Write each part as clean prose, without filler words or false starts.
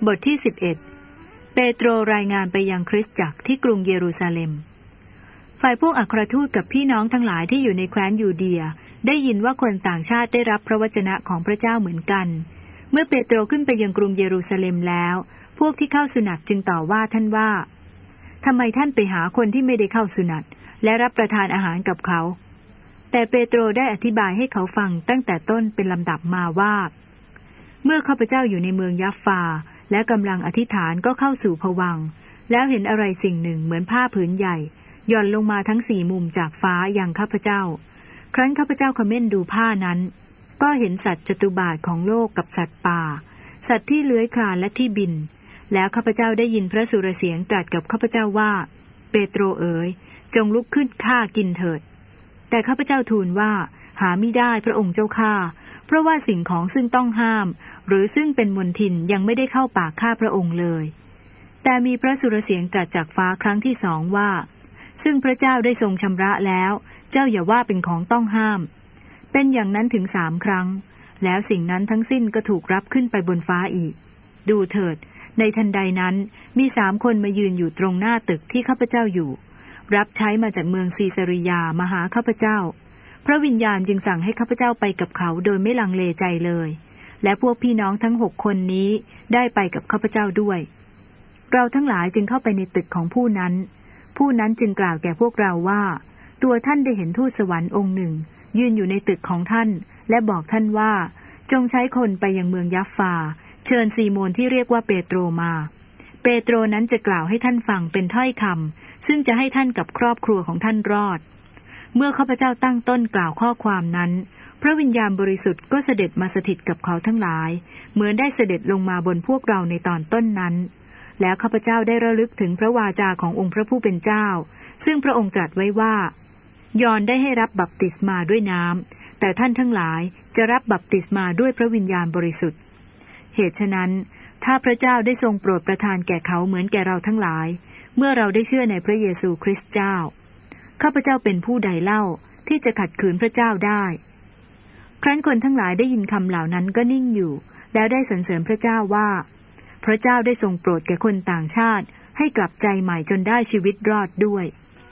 บทที่11เปโตรรายงานไปยังคริสตจักรที่กรุงเยรูซาเล็มฝ่ายพวกอัครทูตกับพี่น้องทั้งหลายที่อยู่ในแคว้นยูเดียได้ยินว่าคนต่างชาติได้รับพระวจนะของพระเจ้าเหมือนกันเมื่อเปโตรขึ้นไปยังกรุงเยรูซาเล็มแล้วพวกที่เข้าสุนัตจึงต่อว่าท่านว่าทำไมท่านไปหาคนที่ไม่ได้เข้าสุนัตและรับประทานอาหารกับเขาแต่เปโตรได้อธิบายให้เขาฟังตั้งแต่ต้นเป็นลำดับมาว่าเมื่อข้าพเจ้าอยู่ในเมืองยัฟฟาและกำลังอธิษฐานก็เข้าสู่ภวังค์แล้วเห็นอะไรสิ่งหนึ่งเหมือนผ้าผืนใหญ่หย่อนลงมาทั้งสี่มุมจากฟ้าอย่างข้าพเจ้าครั้นข้าพเจ้าคเม่นดูผ้านั้นก็เห็นสัตว์จตุบาทของโลกกับสัตว์ป่าสัตว์ที่เลื้อยคลานและที่บินแล้วข้าพเจ้าได้ยินพระสุรเสียงตรัสกับข้าพเจ้าว่าเปโตรเอ๋ยจงลุกขึ้นฆ่ากินเถิดแต่ข้าพเจ้าทูลว่าหามิได้พระองค์เจ้าข้าเพราะว่าสิ่งของซึ่งต้องห้ามหรือซึ่งเป็นมลทินยังไม่ได้เข้าปากข้าพระองค์เลยแต่มีพระสุรเสียงตรัสจากฟ้าครั้งที่สองว่าซึ่งพระเจ้าได้ทรงชำระแล้วเจ้าอย่าว่าเป็นของต้องห้ามเป็นอย่างนั้นถึง3 ครั้งแล้วสิ่งนั้นทั้งสิ้นก็ถูกรับขึ้นไปบนฟ้าอีกดูเถิดในทันใดนั้นมี3 คนมายืนอยู่ตรงหน้าตึกที่ข้าพเจ้าอยู่รับใช้มาจากเมืองซีซาริยามาหาข้าพเจ้าพระวิญญาณจึงสั่งให้ข้าพเจ้าไปกับเขาโดยไม่ลังเลใจเลยและพวกพี่น้องทั้ง6 คนนี้ได้ไปกับข้าพเจ้าด้วยเราทั้งหลายจึงเข้าไปในตึกของผู้นั้นจึงกล่าวแก่พวกเราว่าตัวท่านได้เห็นทูตสวรรค์องค์หนึ่งยืนอยู่ในตึกของท่านและบอกท่านว่าจงใช้คนไปยังเมืองยัฟฟาเชิญซีโมนที่เรียกว่าเปโตรมาเปโตรนั้นจะกล่าวให้ท่านฟังเป็นถ้อยคำซึ่งจะให้ท่านกับครอบครัวของท่านรอดเมื่อข้าพเจ้าตั้งต้นกล่าวข้อความนั้นพระวิญญาณบริสุทธิ์ก็เสด็จมาสถิตกับเขาทั้งหลายเหมือนได้เสด็จลงมาบนพวกเราในตอนต้นนั้นแล้วข้าพเจ้าได้ระลึกถึงพระวาจาขององค์พระผู้เป็นเจ้าซึ่งพระองค์ตรัสไว้ว่ายอห์นได้ให้รับบัพติศมาด้วยน้ำแต่ท่านทั้งหลายจะรับบัพติศมาด้วยพระวิญญาณบริสุทธิ์เหตุฉะนั้นถ้าพระเจ้าได้ทรงโปรดประทานแก่เขาเหมือนแก่เราทั้งหลายเมื่อเราได้เชื่อในพระเยซูคริสต์เจ้าข้าพเจ้าเป็นผู้ใดเล่าที่จะขัดขืนพระเจ้าได้ครั้นคนทั้งหลายได้ยินคำเหล่านั้นก็นิ่งอยู่แล้วได้สรรเสริญพระเจ้าว่าพระเจ้าได้ทรงโปรดแก่คนต่างชาติให้กลับใจใหม่จนได้ชีวิตรอดด้วย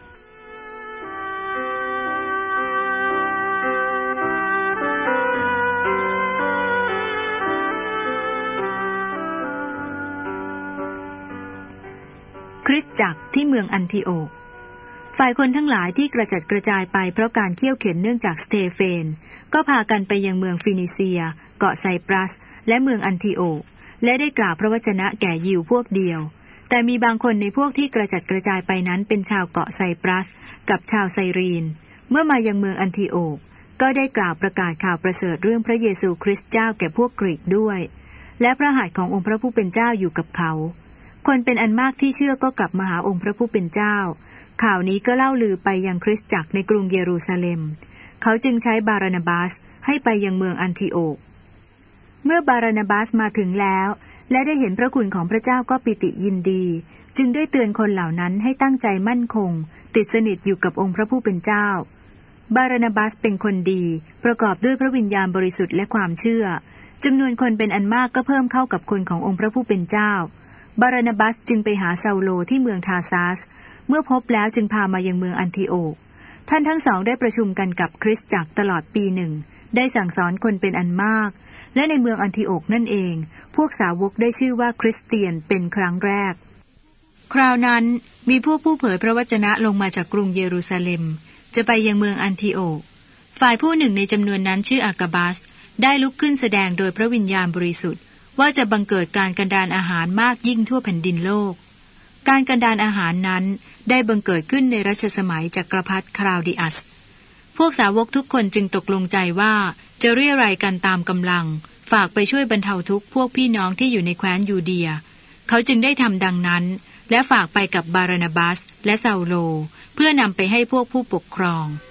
คริสตจักรที่เมืองอันทิโอกฝ่ายคนทั้งหลายที่กระจัดกระจายไปเพราะการเคี่ยวเข็นเนื่องจากสเตเฟนก็พากันไปยังเมืองฟินิเซียเกาะไซปรัสและเมืองอันทิโอกและได้กล่าวพระวจนะแก่ยิวพวกเดียวแต่มีบางคนในพวกที่กระจัดกระจายไปนั้นเป็นชาวเกาะไซปรัสกับชาวไซรีนเมื่อมายังเมืองอันทิโอกก็ได้กล่าวประกาศข่าวประเสริฐเรื่องพระเยซูคริสต์เจ้าแก่พวกกรีกด้วยและพระหัตถ์ขององค์พระผู้เป็นเจ้าอยู่กับเขาคนเป็นอันมากที่เชื่อก็กลับมาหาองค์พระผู้เป็นเจ้าข่าวนี้ก็เล่าลือไปยังคริสตจักรในกรุงเยรูซาเล็มเขาจึงใช้บารานาบาสให้ไปยังเมืองอันทิโอกเมื่อบารานาบาสมาถึงแล้วและได้เห็นพระคุณของพระเจ้าก็ปิติยินดีจึงได้เตือนคนเหล่านั้นให้ตั้งใจมั่นคงติดสนิทอยู่กับองค์พระผู้เป็นเจ้าบารานาบาสเป็นคนดีประกอบด้วยพระวิญญาณบริสุทธิ์และความเชื่อจำนวนคนเป็นอันมากก็เพิ่มเข้ากับคนขององค์พระผู้เป็นเจ้าบารานาบัสจึงไปหาซาโลที่เมืองทาซัสเมื่อพบแล้วจึงพามายังเมืองอันทิโอกท่านทั้งสองได้ประชุมกันกับคริสตจักรตลอดปีหนึ่งได้สั่งสอนคนเป็นอันมากและในเมืองอันทิโอกนั่นเองพวกสาวกได้ชื่อว่าคริสเตียนเป็นครั้งแรกคราวนั้นมีผู้เผยพระวจนะลงมาจากกรุงเยรูซาเล็มจะไปยังเมืองอันทิโอกฝ่ายผู้หนึ่งในจำนวนนั้นชื่ออากาบัสได้ลุกขึ้นแสดงโดยพระวิญญาณบริสุทธิ์ว่าจะบังเกิดการกันดารอาหารมากยิ่งทั่วแผ่นดินโลกการกันดารอาหารนั้นได้บังเกิดขึ้นในรัชสมัยจักรพรรดิคลาวดิอัสพวกสาวกทุกคนจึงตกลงใจว่าจะเรี่ยไรกันตามกำลังฝากไปช่วยบรรเทาทุกข์พวกพี่น้องที่อยู่ในแคว้นยูเดียเขาจึงได้ทำดังนั้นและฝากไปกับบารานาบัสและซาโลเพื่อนำไปให้พวกผู้ปกครอง